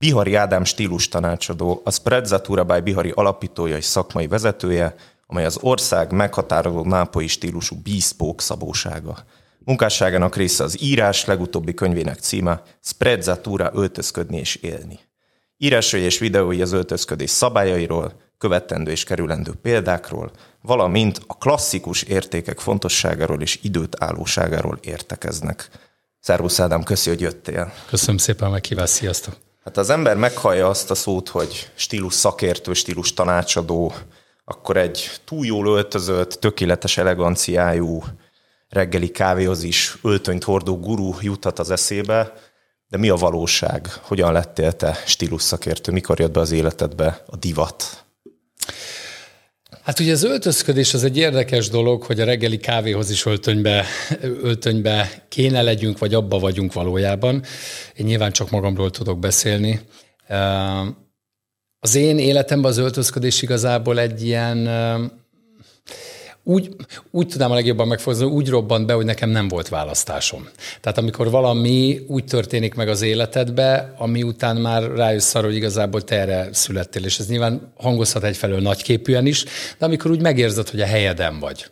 Bihari Ádám stílustanácsadó, a Sprezzatura by Bihari alapítója és szakmai vezetője, amely az ország meghatározó nápolyi stílusú bespoke szabósága. Munkásságának része az írás, legutóbbi könyvének címe Sprezzatura, öltözködni és élni. Írásai és videói az öltözködés szabályairól, követendő és kerülendő példákról, valamint a klasszikus értékek fontosságáról és időtállóságáról értekeznek. Szervusz Ádám, köszi, hogy jöttél. Köszönöm szépen a meghívást, sziasztok! Hát az ember meghallja azt a szót, hogy stílus szakértő, stílus tanácsadó, akkor egy túl jól öltözött, tökéletes eleganciájú, reggeli kávéhoz is öltönyt hordó guru juthat az eszébe, de mi a valóság? Hogyan lettél te stílus szakértő? Mikor jött be az életedbe a divat? Hát ugye az öltözködés az egy érdekes dolog, hogy a reggeli kávéhoz is öltönybe kéne legyünk, vagy abba vagyunk valójában. Én nyilván csak magamról tudok beszélni. Az én életemben az öltözködés igazából egy ilyen... Úgy tudnám a legjobban megfogalmazni, úgy robbant be, hogy nekem nem volt választásom. Tehát amikor valami úgy történik meg az életedbe, ami után már rájössz arra, hogy igazából te erre születtél, és ez nyilván hangozhat egyfelől nagyképűen is, de amikor úgy megérzed, hogy a helyeden vagy.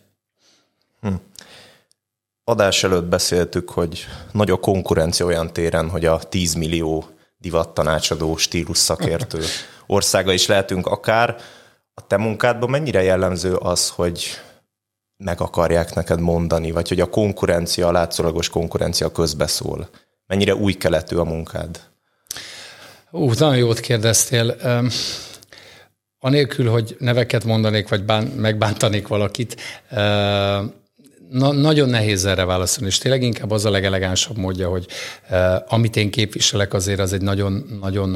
Adás előtt beszéltük, hogy nagy a konkurencia olyan téren, hogy a 10 millió divattanácsadó, stílus szakértő országa is lehetünk akár. A te munkádban mennyire jellemző az, hogy meg akarják neked mondani, vagy hogy a konkurencia, a látszólagos konkurencia közbeszól? Mennyire új keletű a munkád? Nagyon jót kérdeztél. Anélkül, hogy neveket mondanék, vagy megbántanék valakit, nagyon nehéz erre válaszolni, és tényleg inkább az a legelegánsabb módja, hogy amit én képviselek, azért az egy nagyon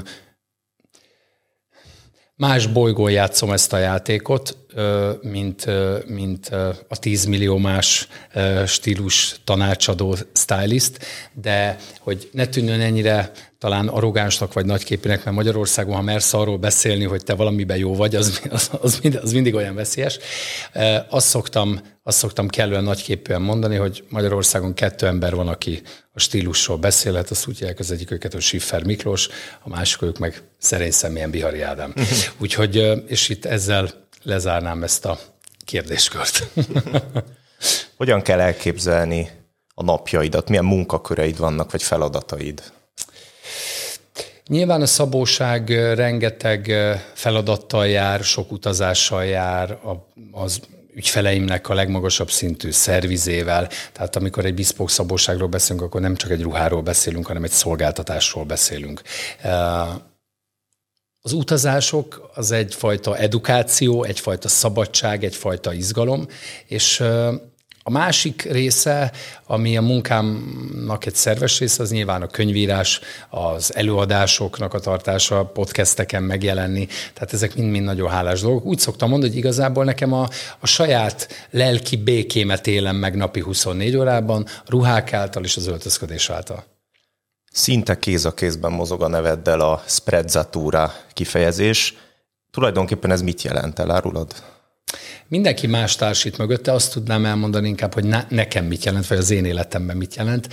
más bolygón játszom ezt a játékot, mint a 10 millió más stílus tanácsadó stylist, de hogy ne tűnjön ennyire talán arrogánsnak vagy nagyképűnek, mert Magyarországon, ha mersz arról beszélni, hogy te valamiben jó vagy, az mindig olyan veszélyes. Azt szoktam kellően nagyképűen mondani, hogy Magyarországon 2 ember van, aki a stílusról beszélhet, azt úgy hívják, az egyik őket, hogy Schiffer Miklós, a másik ők meg szerény személyen Bihari Ádám. Úgyhogy, és itt ezzel lezárnám ezt a kérdéskört. Hogyan kell elképzelni a napjaidat? Milyen munkaköreid vannak, vagy feladataid? Nyilván a szabóság rengeteg feladattal jár, sok utazással jár, az ügyfeleimnek a legmagasabb szintű szervizével. Tehát amikor egy bespoke szabóságról beszélünk, akkor nem csak egy ruháról beszélünk, hanem egy szolgáltatásról beszélünk. Az utazások az egyfajta edukáció, egyfajta szabadság, egyfajta izgalom, és a másik része, ami a munkámnak egy szerves része, az nyilván a könyvírás, az előadásoknak a tartása, podcasteken megjelenni, tehát ezek mind-mind nagyon hálás dolgok. Úgy szoktam mondani, hogy igazából nekem a saját lelki békémet élem meg napi 24 órában, ruhák által és az öltözködés által. Szinte kéz a kézben mozog a neveddel a Sprezzatura kifejezés. Tulajdonképpen ez mit jelent, elárulod? Mindenki más társít mögötte, azt tudnám elmondani inkább, hogy nekem mit jelent, vagy az én életemben mit jelent.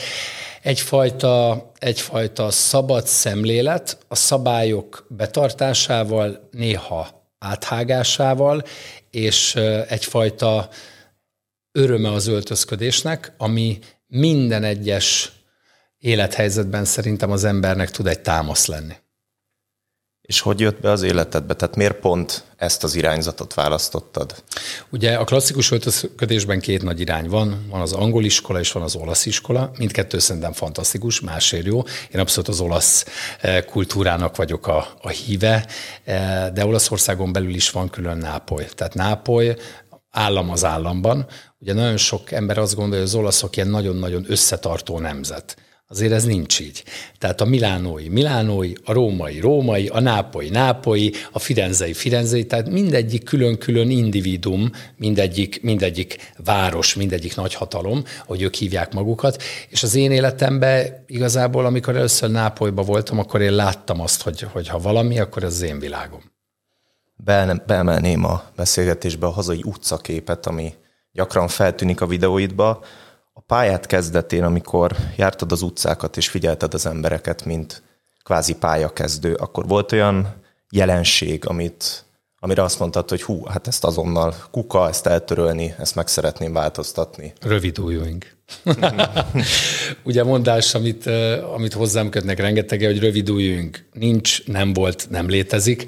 Egyfajta szabad szemlélet, a szabályok betartásával, néha áthágásával, és egyfajta öröme az öltözködésnek, ami minden egyes élethelyzetben szerintem az embernek tud egy támasz lenni. És hogy jött be az életedbe? Tehát miért pont ezt az irányzatot választottad? Ugye a klasszikus öltözködésben 2 nagy irány van. Van az angol iskola és van az olasz iskola. Mindkettő szerintem fantasztikus, másért jó. Én abszolút az olasz kultúrának vagyok a híve, de Olaszországon belül is van külön Nápoly. Tehát Nápoly állam az államban. Ugye nagyon sok ember azt gondolja, hogy az olaszok ilyen nagyon-nagyon összetartó nemzet. Azért ez nincs így. Tehát a milánói, a római, a nápolyi, a firenzei, tehát mindegyik külön-külön individuum, mindegyik város, mindegyik nagyhatalom, ahogy ők hívják magukat, és az én életemben igazából, amikor először Nápolyba voltam, akkor én láttam azt, hogy ha valami, akkor ez az én világom. Beemelném a beszélgetésbe a hazai utcaképet, ami gyakran feltűnik a videóidba. A pályát kezdetén, amikor jártad az utcákat és figyelted az embereket, mint kvázi pályakezdő, akkor volt olyan jelenség, amire azt mondtad, hogy hú, hát ezt azonnal kuka, ezt eltörölni, ezt meg szeretném változtatni. Rövid ujjunk. Ugye mondás, amit hozzám kötnek rengeteg, hogy rövid ujjunk. Nincs, nem volt, nem létezik.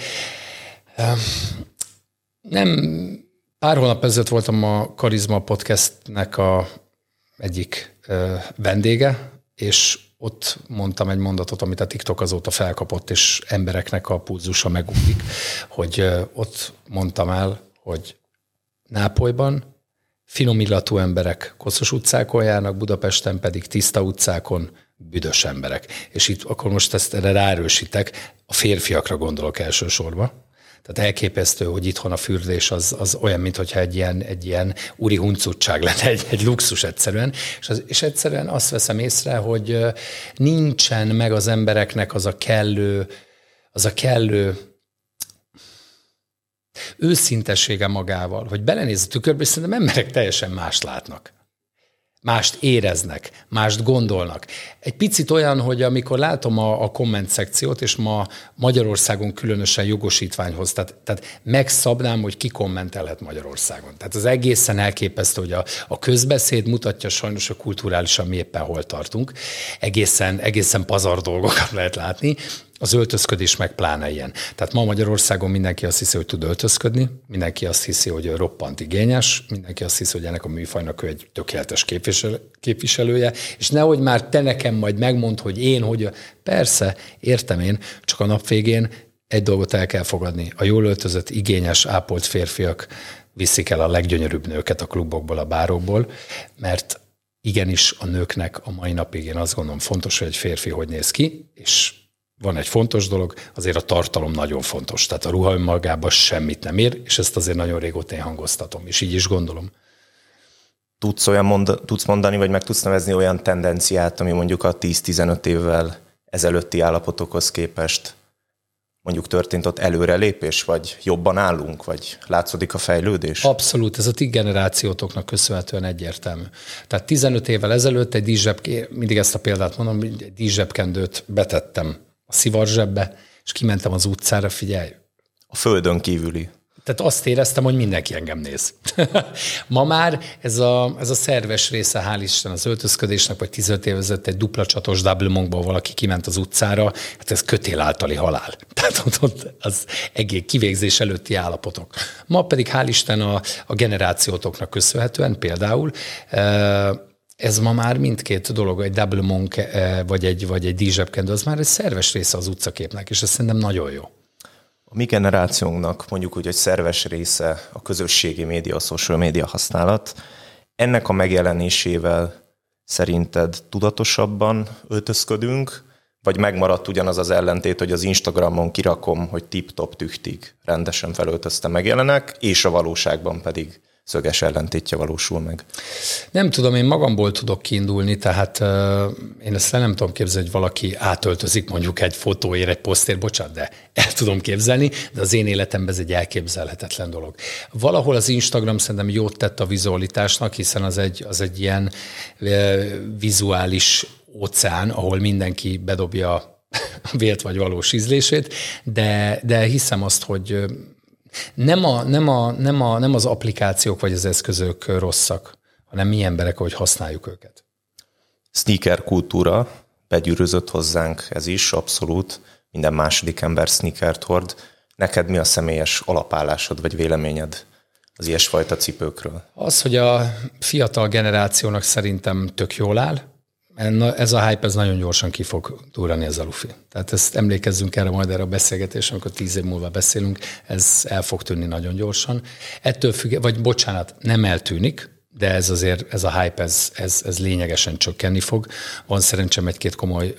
Pár hónap ezelőtt voltam a Karizma Podcastnek egyik vendége, és ott mondtam egy mondatot, amit a TikTok azóta felkapott, és embereknek a pulzusa megugrik, hogy ott mondtam el, hogy Nápolyban finom illatú emberek koszos utcákon járnak, Budapesten pedig tiszta utcákon büdös emberek. És itt akkor most ezt erre ráerősítek, a férfiakra gondolok elsősorban. Tehát elképesztő, hogy itthon a fürdés az olyan, mintha egy ilyen úri huncutság lenne, egy luxus egyszerűen. És egyszerűen azt veszem észre, hogy nincsen meg az embereknek az a kellő őszintessége magával, hogy belenéz a tükörbe, és szerintem emberek teljesen mást látnak. Mást éreznek, mást gondolnak. Egy picit olyan, hogy amikor látom a komment szekciót, és ma Magyarországon különösen jogosítványhoz, tehát megszabnám, hogy ki kommentelhet Magyarországon. Tehát az egészen elképesztő, hogy a közbeszéd mutatja sajnos a kulturálisan mi éppen hol tartunk. Egészen pazar dolgokat lehet látni. Az öltözködés meg pláne ilyen. Tehát ma Magyarországon mindenki azt hiszi, hogy tud öltözködni, mindenki azt hiszi, hogy roppant igényes, mindenki azt hiszi, hogy ennek a műfajnak ő egy tökéletes képviselője, és nehogy már te nekem majd megmondd, hogy én, hogy... Persze, értem én, csak a nap végén egy dolgot el kell fogadni. A jól öltözött, igényes, ápolt férfiak viszik el a leggyönyörűbb nőket a klubokból, a bárokból, mert igenis a nőknek a mai napig én azt gondolom fontos, hogy egy férfi hogy néz ki, és van egy fontos dolog, azért a tartalom nagyon fontos. Tehát a ruha önmagában semmit nem ér, és ezt azért nagyon régóta én hangoztatom, és így is gondolom. Tudsz mondani, vagy meg tudsz nevezni olyan tendenciát, ami mondjuk a 10-15 évvel ezelőtti állapotokhoz képest mondjuk történt ott előrelépés, vagy jobban állunk, vagy látszódik a fejlődés? Abszolút, ez a ti generációtoknak köszönhetően egyértelmű. Tehát 15 évvel ezelőtt mindig ezt a példát mondom, egy díszsebkendőt betettem a szivarzsebbe, és kimentem az utcára, figyelj. A földön kívüli. Tehát azt éreztem, hogy mindenki engem néz. Ma már ez a szerves része, hál' Isten, az öltözködésnek, vagy 15 évvel ezelőtt egy dupla csatos double monkból valaki kiment az utcára, hát ez kötél általi halál. Tehát ott az egész kivégzés előtti állapotok. Ma pedig hál' Isten a generációtoknak köszönhetően például ez ma már mindkét dolog, egy double monk vagy egy díszsebkendő, az már egy szerves része az utcaképnek, és ez szerintem nagyon jó. A mi generációnknak mondjuk úgy, hogy szerves része a közösségi média, a social média használat. Ennek a megjelenésével szerinted tudatosabban öltözködünk, vagy megmaradt ugyanaz az ellentét, hogy az Instagramon kirakom, hogy tip-top tüchtig rendesen felöltöztem megjelenek, és a valóságban pedig szöges ellentétje valósul meg. Nem tudom, én magamból tudok kiindulni, tehát én ezt nem tudom képzelni, hogy valaki átöltözik mondjuk egy fotóért, egy posztér, bocsánat, de el tudom képzelni, de az én életemben ez egy elképzelhetetlen dolog. Valahol az Instagram szerintem jót tett a vizualitásnak, hiszen az egy ilyen vizuális óceán, ahol mindenki bedobja a vélt vagy valós ízlését, de hiszem azt, hogy nem az applikációk vagy az eszközök rosszak, hanem mi emberek, ahogy használjuk őket. Sneaker kultúra, begyűrűzött hozzánk ez is, abszolút. Minden második ember sneakert hord. Neked mi a személyes alapállásod vagy véleményed az ilyesfajta cipőkről? Az, hogy a fiatal generációnak szerintem tök jól áll. Ez a hype, ez nagyon gyorsan ki fog durrani, ez a lufi. Tehát ezt emlékezzünk erre a beszélgetésre, amikor 10 év múlva beszélünk, ez el fog tűnni nagyon gyorsan. Ettől függ, vagy bocsánat, nem eltűnik, de ez a hype, ez lényegesen csökkenni fog. Van szerencsém egy-két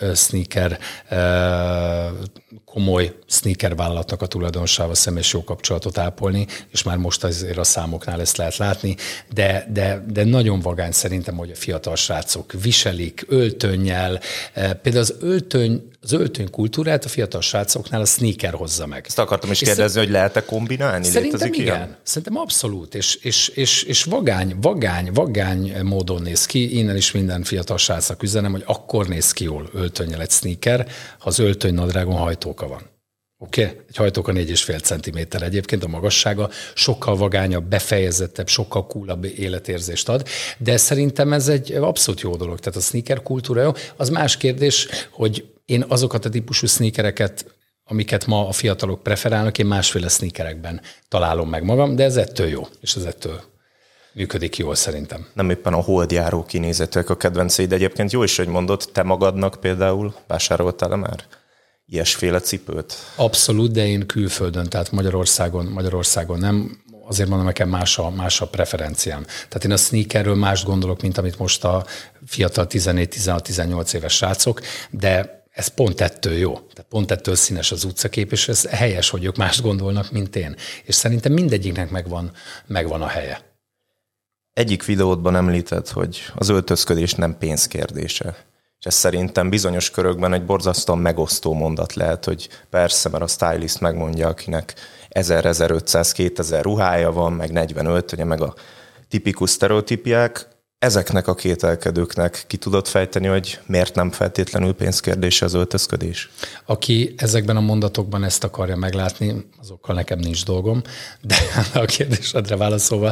komoly sneaker vállalatnak a tulajdonosával személyes jó kapcsolatot ápolni, és már most azért a számoknál ezt lehet látni, de nagyon vagány szerintem, hogy a fiatal srácok viselik öltönnyel. Például az öltöny kultúrát a fiatal srácoknál a sneaker hozza meg. Ezt akartam is kérdezni, hogy lehet-e kombinálni? Szerintem igen. Szerintem abszolút, és vagány vagány módon néz ki, innen is minden fiatal srácnak üzenem, hogy akkor néz ki jól öltönnyel egy sneaker, ha az öltönynadrágon hajtóka van. Oké? Egy hajtóka 4,5 cm egyébként a magassága, sokkal vagányabb, befejezettebb, sokkal coolabb életérzést ad, de szerintem ez egy abszolút jó dolog. Tehát a sneaker kultúra jó. Az más kérdés, hogy én azokat a típusú sneakereket, amiket ma a fiatalok preferálnak, én másféle sneakerekben találom meg magam, de ez ettől jó, és ez ettől működik jól szerintem. Nem éppen a holdjáró kinézetűek a kedvenceid, de egyébként jó is, hogy mondod, te magadnak például vásároltál már ilyesféle cipőt? Abszolút, de én külföldön, tehát Magyarországon nem. Azért mondom, nekem más a preferenciám. Tehát én a sneakerről mást gondolok, mint amit most a fiatal 14-16-18 éves srácok, de ez pont ettől jó. Tehát pont ettől színes az utcakép, és ez helyes, hogy ők mást gondolnak, mint én. És szerintem mindegyiknek megvan a helye. Egyik videódban említett, hogy az öltözködés nem pénzkérdése. És ez szerintem bizonyos körökben egy borzasztóan megosztó mondat lehet, hogy persze, mert a stylist megmondja, akinek 1000-1500-2000 ruhája van, meg 45, ugye, meg a tipikus sztereotípiák. Ezeknek a kételkedőknek ki tudod fejteni, hogy miért nem feltétlenül pénzkérdése az öltözködés? Aki ezekben a mondatokban ezt akarja meglátni, azokkal nekem nincs dolgom, de a kérdésedre válaszolva,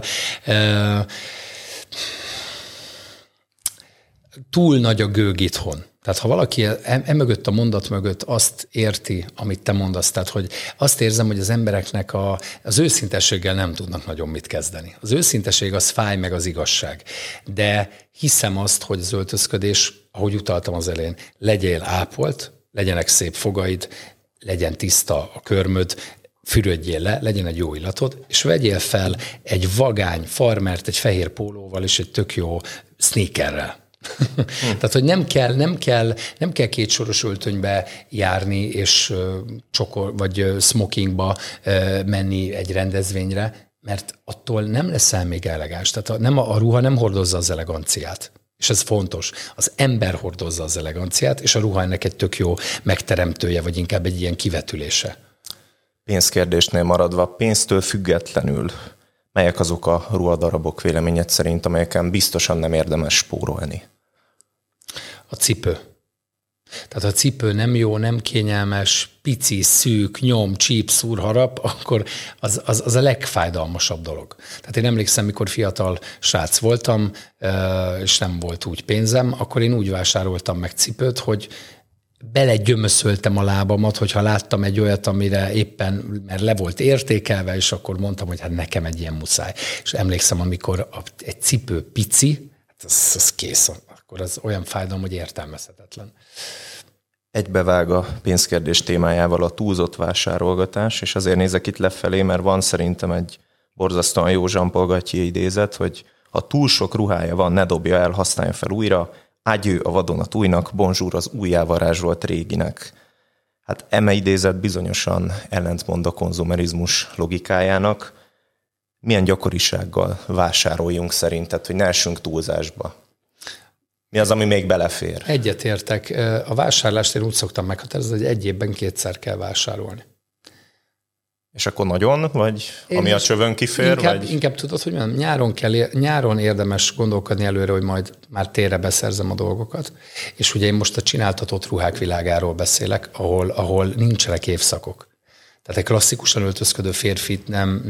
túl nagy a gőg itthon. Tehát ha valaki emögött a mondat mögött azt érti, amit te mondasz, tehát hogy azt érzem, hogy az embereknek az őszintességgel nem tudnak nagyon mit kezdeni. Az őszintesség az fáj, meg az igazság. De hiszem azt, hogy az öltözködés, ahogy utaltam az elején, legyél ápolt, legyenek szép fogaid, legyen tiszta a körmöd, fürödjél le, legyen egy jó illatod, és vegyél fel egy vagány farmert, egy fehér pólóval és egy tök jó sneakerrel. Tehát, hogy nem kell kétsoros öltönybe járni, és vagy smokingba menni egy rendezvényre, mert attól nem leszel még elegáns. Tehát a ruha nem hordozza az eleganciát. És ez fontos. Az ember hordozza az eleganciát, és a ruha ennek egy tök jó megteremtője, vagy inkább egy ilyen kivetülése. Pénzkérdésnél maradva, pénztől függetlenül, melyek azok a ruhadarabok véleményed szerint, amelyeken biztosan nem érdemes spórolni? A cipő. Tehát a cipő nem jó, nem kényelmes, pici, szűk, nyom, csíp, szúrharap, akkor az a legfájdalmasabb dolog. Tehát én emlékszem, mikor fiatal srác voltam, és nem volt úgy pénzem, akkor én úgy vásároltam meg cipőt, hogy belegyömöszöltem a lábamat, hogyha láttam egy olyat, amire éppen, mert le volt értékelve, és akkor mondtam, hogy hát nekem egy ilyen muszáj. És emlékszem, amikor egy cipő pici, hát az kész, akkor az olyan fájdalom, hogy értelmezhetetlen. Egybevág a pénzkérdés témájával a túlzott vásárolgatás, és azért nézek itt lefelé, mert van szerintem egy borzasztóan jó Jean-Paul Gaultier idézet, hogy ha túl sok ruhája van, ne dobja el, használja fel újra, ágyő a vadonatújnak, bonjour az újjávarázsolt réginek. Hát eme idézet bizonyosan ellentmond a konzumerizmus logikájának. Milyen gyakorisággal vásároljunk szerinted, hogy ne essünk túlzásba? Mi az, ami még belefér? Egyetértek. A vásárlást én úgy szoktam meghatározni, hogy egy évben 2-szer kell vásárolni. És akkor nagyon? Vagy ami a csövön kifér? Inkább tudod, hogy mondjam, nyáron érdemes gondolkodni előre, hogy majd már térre beszerzem a dolgokat. És ugye én most a csináltatott ruhák világáról beszélek, ahol nincsenek évszakok. Tehát egy klasszikusan öltözködő férfit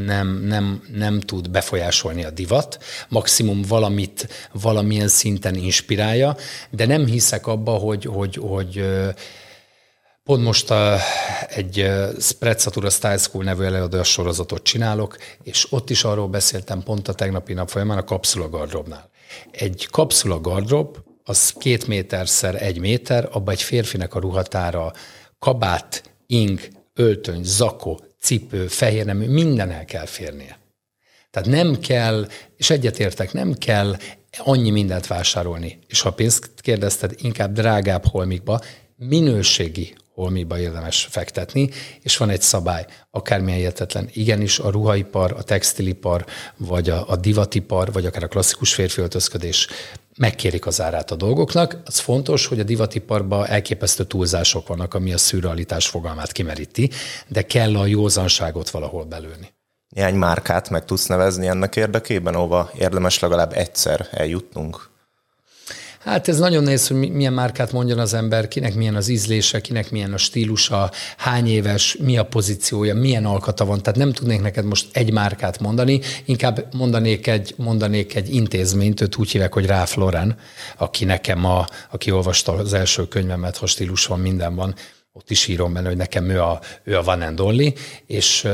nem tud befolyásolni a divat, maximum valamilyen szinten inspirálja, de nem hiszek abba, hogy pont most egy Sprezzatura Style School nevű előadás sorozatot csinálok, és ott is arról beszéltem pont a tegnapi nap folyamán a kapszula gardróbnál. Egy kapszula gardrób, az 2 méterszer 1 méter, abban egy férfinek a ruhatára kabát, ing, öltöny, zakó, cipő, fehérnemű, minden el kell férnie. Tehát nem kell, és egyetértek, nem kell annyi mindent vásárolni. És ha pénzt kérdezted, inkább drágább holmikba, minőségi holmiba érdemes fektetni, és van egy szabály, akármilyen értetlen. Igenis a ruhaipar, a textilipar, vagy a divatipar, vagy akár a klasszikus férfi öltözködés megkérik az árát a dolgoknak. Az fontos, hogy a divatiparban elképesztő túlzások vannak, ami a szürrealitás fogalmát kimeríti, de kell a józanságot valahol belőni. Néhány márkát meg tudsz nevezni ennek érdekében, ahova érdemes legalább egyszer eljutnunk? Hát ez nagyon nehéz, hogy milyen márkát mondjon az ember, kinek milyen az ízlése, kinek milyen a stílusa, hány éves, mi a pozíciója, milyen alkata van. Tehát nem tudnék neked most egy márkát mondani, inkább mondanék egy intézményt, őt úgy hívják, hogy Ralph Lauren, aki aki olvasta az első könyvemet, ha stílus van, minden van, ott is írom benne, hogy nekem ő a one and only, és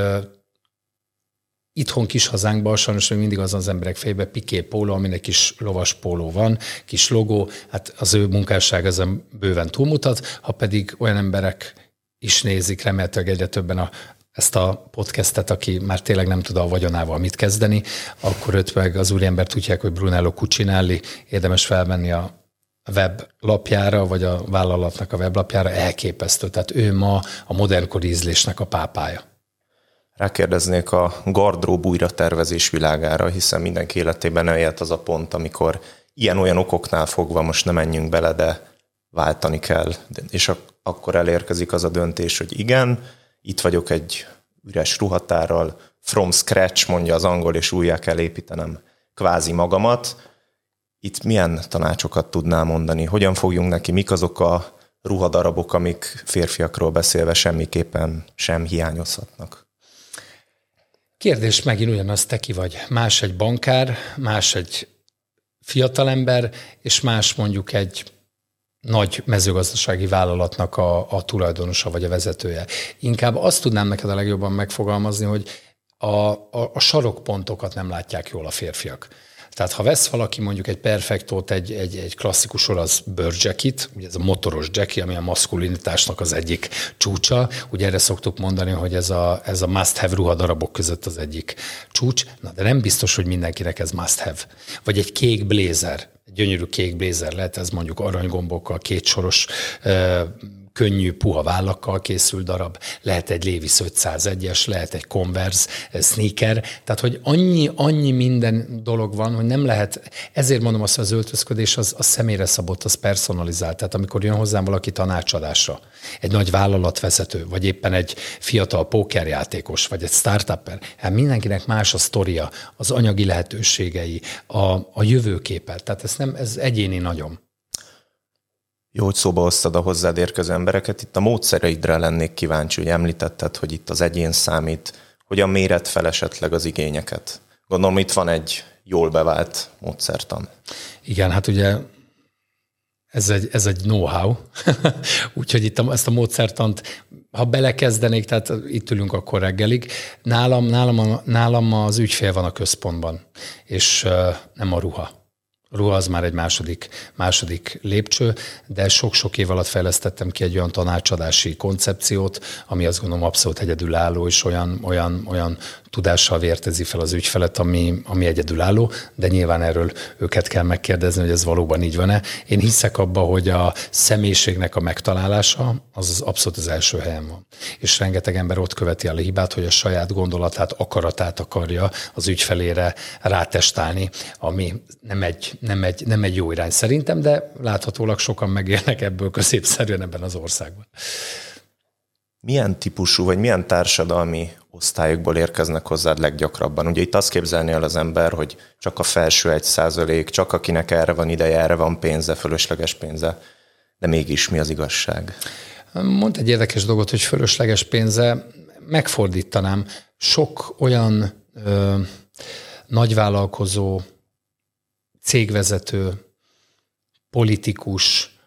itthon kis hazánkban sajnos még mindig az emberek fejében Piqué póló, amin egy kis lovas póló van, kis logó, hát az ő munkásság ezen bőven túlmutat, ha pedig olyan emberek is nézik, remélhetőleg egyre többen ezt a podcastet, aki már tényleg nem tud a vagyonával mit kezdeni, akkor őt meg az úriembert úgy hívják, hogy Brunello Cucinelli, érdemes felmenni a weblapjára, vagy a vállalatnak a weblapjára, elképesztő. Tehát ő ma a modernkori ízlésnek a pápája. Rákérdeznék a gardrób újratervezés világára, hiszen mindenki életében eljött az a pont, amikor ilyen-olyan okoknál fogva most nem menjünk bele, de váltani kell. És akkor elérkezik az a döntés, hogy igen, itt vagyok egy üres ruhatárral, from scratch, mondja az angol, és újjá kell építenem kvázi magamat. Itt milyen tanácsokat tudnál mondani? Hogyan fogjunk neki? Mik azok a ruhadarabok, amik férfiakról beszélve semmiképpen sem hiányozhatnak? Kérdés megint ugyanaz, te ki vagy. Más egy bankár, más egy fiatalember, és más mondjuk egy nagy mezőgazdasági vállalatnak a tulajdonosa vagy a vezetője. Inkább azt tudnám neked a legjobban megfogalmazni, hogy a sarokpontokat nem látják jól a férfiak. Tehát ha vesz valaki mondjuk egy Perfectót, egy klasszikus olasz bőrjackit, ugye ez a motoros jacki, ami a maszkulinitásnak az egyik csúcsa, ugye erre szoktuk mondani, hogy ez a must-have ruhadarabok között az egyik csúcs, na de nem biztos, hogy mindenkinek ez must-have. Vagy egy kék blézer, egy gyönyörű kék blézer lehet, ez mondjuk aranygombokkal, kétsoros könnyű, puha vállakkal készült darab, lehet egy Levi's 501-es, lehet egy Converse sneaker, tehát hogy annyi minden dolog van, hogy nem lehet, ezért mondom azt, hogy az öltözködés az személyre szabott, az personalizált, tehát amikor jön hozzám valaki tanácsadásra, egy nagy vállalatvezető, vagy éppen egy fiatal pókerjátékos, vagy egy startupper, hát mindenkinek más a sztoria, az anyagi lehetőségei, a jövőképe, tehát ez egyéni nagyon. Jó, hogy szóba hoztad a hozzád érkező embereket. Itt a módszereidre lennék kíváncsi, hogy említetted, hogy itt az egyén számít. Hogyan méred fel esetleg az igényeket? Gondolom, itt van egy jól bevált módszertan. Igen, hát ugye ez egy know-how. Úgyhogy itt ezt a módszertant, ha belekezdenék, tehát itt ülünk akkor reggelig, nálam az ügyfél van a központban, és nem a ruha. A ruha az már egy második lépcső, de sok-sok év alatt fejlesztettem ki egy olyan tanácsadási koncepciót, ami azt gondolom abszolút egyedülálló, és olyan tudással vértezi fel az ügyfelet, ami egyedülálló, de nyilván erről őket kell megkérdezni, hogy ez valóban így van-e. Én hiszek abba, hogy a személyiségnek a megtalálása az abszolút az első helyen van. És rengeteg ember ott követi el a hibát, hogy a saját gondolatát, akaratát akarja az ügyfelére rátestálni, ami nem egy jó irány szerintem, de láthatólag sokan megélnek ebből középszerűen ebben az országban. Milyen típusú, vagy milyen társadalmi osztályokból érkeznek hozzád leggyakrabban? Ugye itt azt képzelni el az ember, hogy csak a felső 1%, csak akinek erre van ideje, erre van pénze, fölösleges pénze, de mégis mi az igazság? Mondd egy érdekes dolgot, hogy fölösleges pénze, megfordítanám. Sok olyan nagyvállalkozó, cégvezető, politikus,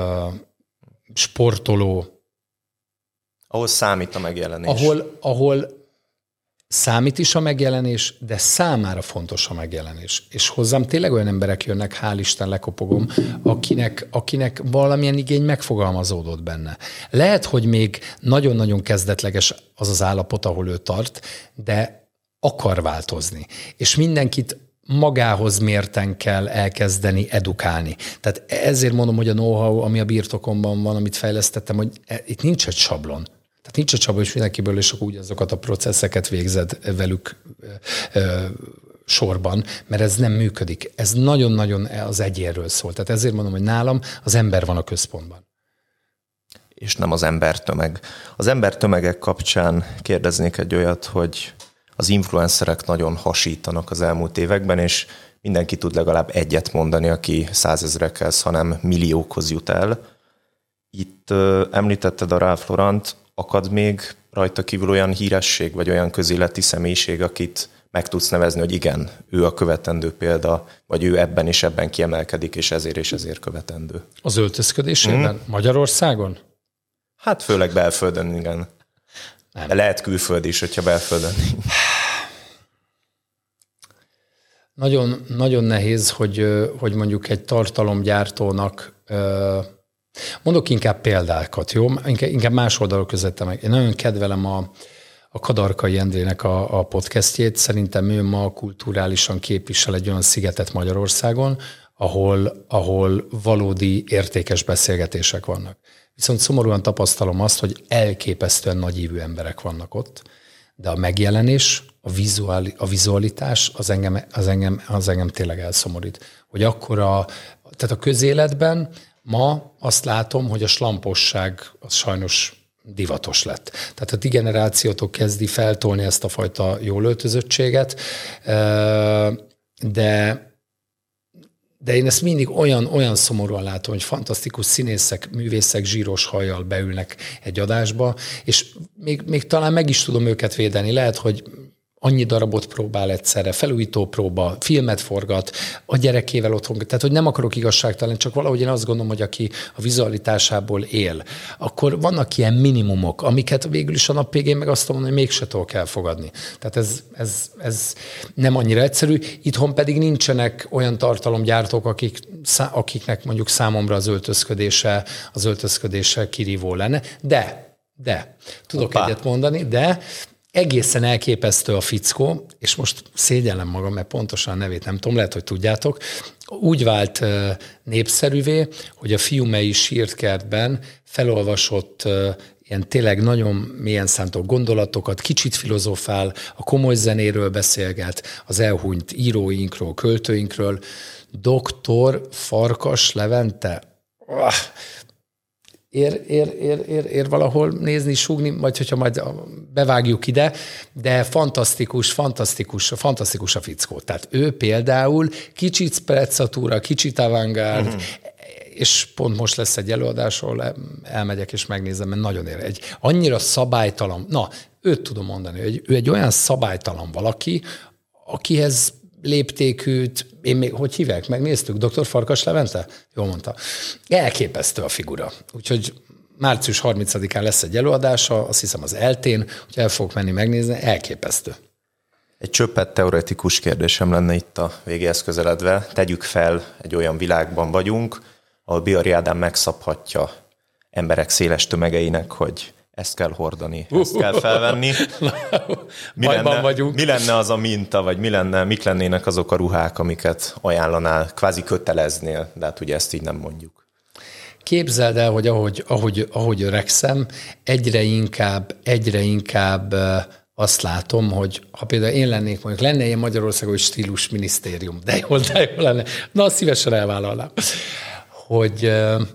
sportoló, ahol számít a megjelenés. Ahol számít is a megjelenés, de számára fontos a megjelenés. És hozzám tényleg olyan emberek jönnek, hál' Isten, lekopogom, akinek valamilyen igény megfogalmazódott benne. Lehet, hogy még nagyon-nagyon kezdetleges az az állapot, ahol ő tart, de akar változni. És mindenkit magához mérten kell elkezdeni edukálni. Tehát ezért mondom, hogy a know-how, ami a birtokomban van, amit fejlesztettem, hogy itt nincs egy sablon. Tehát nincs egy sablon, és mindenkiből, és úgy azokat a processzeket végzed velük sorban, mert ez nem működik. Ez nagyon-nagyon az egyénről szól. Tehát ezért mondom, hogy nálam az ember van a központban. És nem az embertömeg. Az embertömegek kapcsán kérdeznék egy olyat, hogy az influencerek nagyon hasítanak az elmúlt években, és mindenki tud legalább egyet mondani, aki 100 000-ekhez, hanem milliókhoz jut el. Itt említetted a Ralph Lauren-t, akad még rajta kívül olyan híresség, vagy olyan közéleti személyiség, akit meg tudsz nevezni, hogy igen, ő a követendő példa, vagy ő ebben és ebben kiemelkedik, és ezért követendő. Az öltözködésében? Magyarországon? Hát főleg belföldön, igen. Nem. De lehet külföld is, hogyha belföldön. Nagyon, nagyon nehéz, hogy mondjuk egy tartalomgyártónak, mondok inkább példákat, jó? Inkább más oldalról közelítem meg. Én nagyon kedvelem a Kadarkai Endrének a podcastjét. Szerintem ő ma kulturálisan képvisel egy olyan szigetet Magyarországon, ahol valódi értékes beszélgetések vannak. Viszont szomorúan tapasztalom azt, hogy elképesztően nagyívű emberek vannak ott, de a megjelenés, a vizualitás az engem tényleg elszomorít. Hogy tehát a közéletben ma azt látom, hogy a slamposság az sajnos divatos lett. Tehát a ti generációtok kezdi feltolni ezt a fajta jól öltözöttséget, de én ezt mindig olyan szomorúan látom, hogy fantasztikus színészek, művészek zsíros hajjal beülnek egy adásba, és még talán meg is tudom őket védeni. Lehet, hogy annyi darabot próbál egyszerre, felújító próba, filmet forgat, a gyerekével otthon, tehát hogy nem akarok igazságtalan, csak valahogy én azt gondolom, hogy aki a vizualitásából él, akkor vannak ilyen minimumok, amiket végül is a nap végén meg azt mondom, hogy mégse tudok elfogadni. Tehát ez nem annyira egyszerű. Itthon pedig nincsenek olyan tartalomgyártók, akiknek mondjuk számomra az öltözködése kirívó lenne, de tudok egyet mondani, de egészen elképesztő a fickó, és most szégyellem magam, mert pontosan a nevét nem tudom, lehet, hogy tudjátok, úgy vált népszerűvé, hogy a Fiumei Sírtkertben felolvasott ilyen tényleg nagyon mélyen szántó gondolatokat, kicsit filozofál, a komoly zenéről beszélget, az elhunyt íróinkról, költőinkről. Dr. Farkas Levente. Ér valahol nézni, súgni, vagy hogyha majd bevágjuk ide, de fantasztikus a fickó. Tehát ő például kicsit sprezzatúra, kicsit avantgárd, és pont most lesz egy előadás, ahol elmegyek és megnézem, mert nagyon egy annyira szabálytalan, őt tudom mondani, hogy ő egy olyan szabálytalan valaki, akihez léptékűt, hogy hívják, megnéztük, Dr. Farkas Levente? Jól mondta. Elképesztő a figura. Úgyhogy március 30-án lesz egy előadása, azt hiszem az ELTÉn, hogy el fogok menni megnézni, elképesztő. Egy csöppet teoretikus kérdésem lenne itt a végéhez közeledve. Tegyük fel, egy olyan világban vagyunk, ahol Bihari Ádám megszabhatja emberek széles tömegeinek, hogy ezt kell hordani, ezt kell felvenni. Mi lenne az a minta, vagy mik lennének azok a ruhák, amiket ajánlanál, kvázi köteleznél, de hát ugye ezt így nem mondjuk. Képzeld el, hogy ahogy öregszem, egyre inkább azt látom, hogy ha például én lennék, mondjuk lenne ilyen Magyarországon stílusminisztérium, de jó lenne. Na, szívesen elvállalnám. Hogy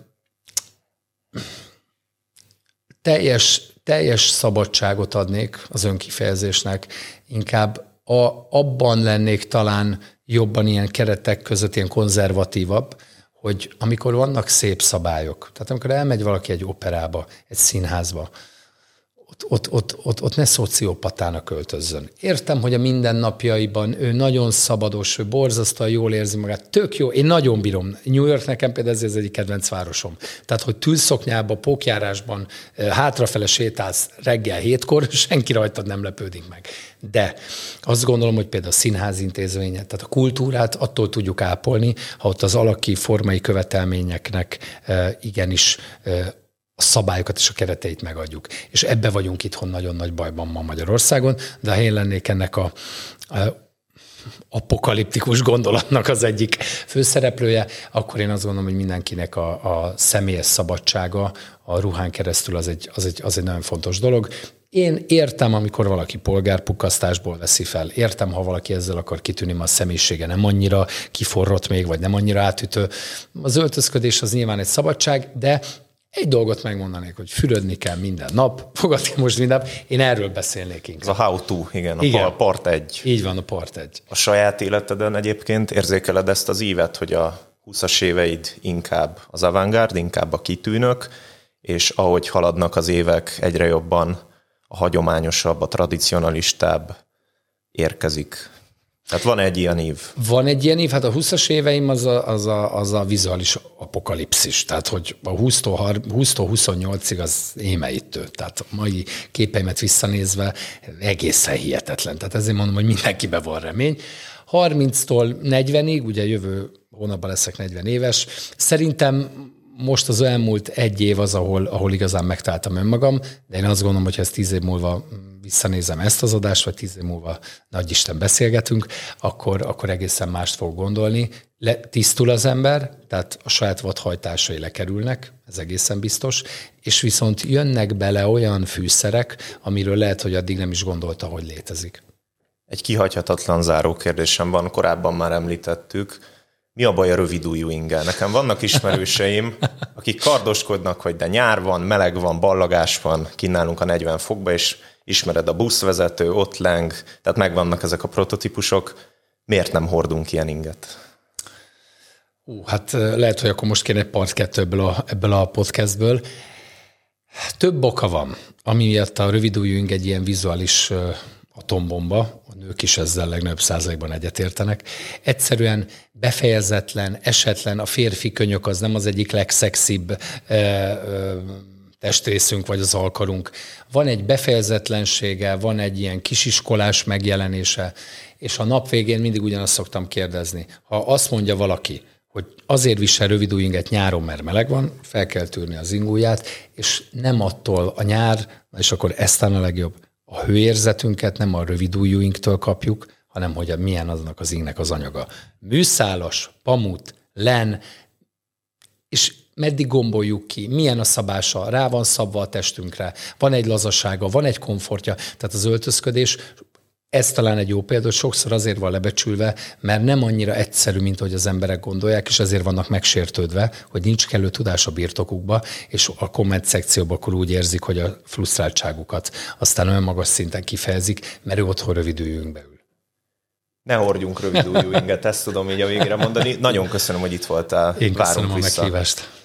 teljes szabadságot adnék az önkifejezésnek, inkább abban lennék talán jobban ilyen keretek között, ilyen konzervatívabb, hogy amikor vannak szép szabályok, tehát amikor elmegy valaki egy operába, egy színházba, ott ne szociopatának öltözzön. Értem, hogy a mindennapjaiban ő nagyon szabados, ő borzasztóan jól érzi magát, tök jó, én nagyon bírom. New York nekem például ez egyik kedvenc városom. Tehát, hogy tűzszoknyában, pókjárásban hátrafele sétálsz reggel 7-kor, senki rajtad nem lepődik meg. De azt gondolom, hogy például a színházintézményet, tehát a kultúrát attól tudjuk ápolni, ha ott az alaki formai követelményeknek igenis a szabályokat és a kereteit megadjuk. És ebbe vagyunk itthon nagyon nagy bajban ma Magyarországon, de ha én lennék ennek a apokaliptikus gondolatnak az egyik főszereplője, akkor én azt gondolom, hogy mindenkinek a személyes szabadsága a ruhán keresztül az egy nagyon fontos dolog. Én értem, amikor valaki polgárpukkasztásból veszi fel. Értem, ha valaki ezzel akar kitűnni, mert a személyisége nem annyira kiforrott még, vagy nem annyira átütő. Az öltözködés az nyilván egy szabadság, de Egy dolgot megmondanék, hogy fürödni kell minden nap, fogadni most minden nap, én erről beszélnék inkább. Ez a how to, igen. A part 1. Így van, a part 1. A saját életeden egyébként érzékeled ezt az ívet, hogy a 20-as éveid inkább az avantgárd, inkább a kitűnök, és ahogy haladnak az évek, egyre jobban a hagyományosabb, a tradicionalistább érkezik. Tehát van egy ilyen ív. Van egy ilyen ív, hát a 20-as éveim az a vizuális apokalipszis, tehát hogy a 20-tól 28-ig az émeítő, tehát a mai képeimet visszanézve egészen hihetetlen, tehát ezért mondom, hogy mindenkiben van remény. 30-tól 40-ig, ugye jövő hónapban leszek 40 éves, szerintem most az elmúlt egy év az, ahol igazán megtaláltam önmagam, de én azt gondolom, hogy ha ezt 10 év múlva visszanézem ezt az adást, vagy 10 év múlva nagyisten beszélgetünk, akkor egészen mást fog gondolni. Tisztul az ember, tehát a saját vadhajtásai lekerülnek, ez egészen biztos, és viszont jönnek bele olyan fűszerek, amiről lehet, hogy addig nem is gondolta, hogy létezik. Egy kihagyhatatlan záró kérdésem van, korábban már említettük. Mi a baj a rövidujjú ingel? Nekem vannak ismerőseim, akik kardoskodnak, hogy de nyár van, meleg van, ballagás van, kínálunk a 40 fokba, és ismered a buszvezető, ott leng, tehát megvannak ezek a prototípusok. Miért nem hordunk ilyen inget? Hát lehet, hogy akkor most kéne egy part 2 ebből a podcastből. Több oka van, ami miatt a rövidujjú ing egy ilyen vizuális atombomba, a nők is ezzel legnagyobb százalékban egyetértenek. Egyszerűen befejezetlen, esetlen, a férfi könyök az nem az egyik legszexibb testrészünk, vagy az alkarunk. Van egy befejezetlensége, van egy ilyen kisiskolás megjelenése, és a nap végén mindig ugyanazt szoktam kérdezni. Ha azt mondja valaki, hogy azért visel rövidujjú inget nyáron, mert meleg van, fel kell tűrni az ingúját, és nem attól a nyár, és akkor ez talán a legjobb, a hőérzetünket nem a rövidujjú ingtől kapjuk, hanem hogy milyen aznak az ingnek az anyaga. Műszálas, pamut, len, és meddig gomboljuk ki, milyen a szabása, rá van szabva a testünkre, van egy lazasága, van egy komfortja, tehát az öltözködés, ez talán egy jó példa, hogy sokszor azért van lebecsülve, mert nem annyira egyszerű, mint ahogy az emberek gondolják, és ezért vannak megsértődve, hogy nincs kellő tudás a birtokukba, és a komment szekcióban akkor úgy érzik, hogy a frusztráltságukat aztán olyan magas szinten kifejezik, mert ő otthon rövidüljünk beül. Ne hordjunk rövidujjú inget, ezt tudom így a végére mondani. Nagyon köszönöm, hogy itt voltál. Én köszönöm a meghívást.